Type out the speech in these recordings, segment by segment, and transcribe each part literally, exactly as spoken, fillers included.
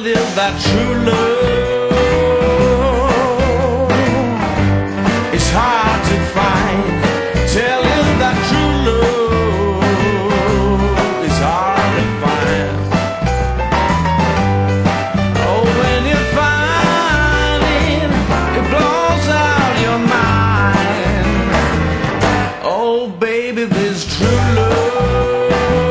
live that true love. It's hard to find. Tell him that true love is hard to find. Oh, when you find it, it blows out your mind. Oh, baby, this true love,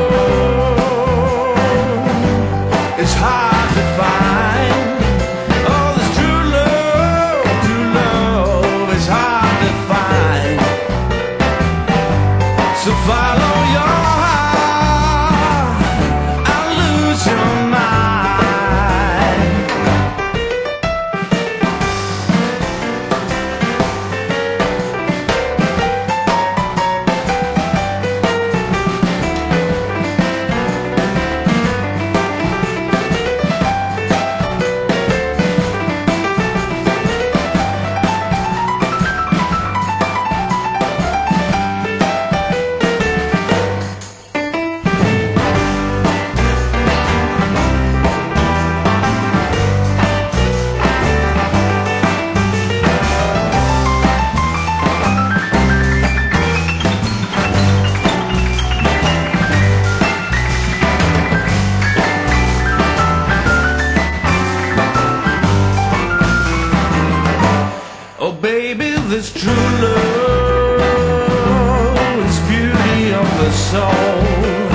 it's hard to find. Oh, this true love, true love is hard to find. So follow your heart and lose your mind. Oh, baby, this true love is beauty of the soul.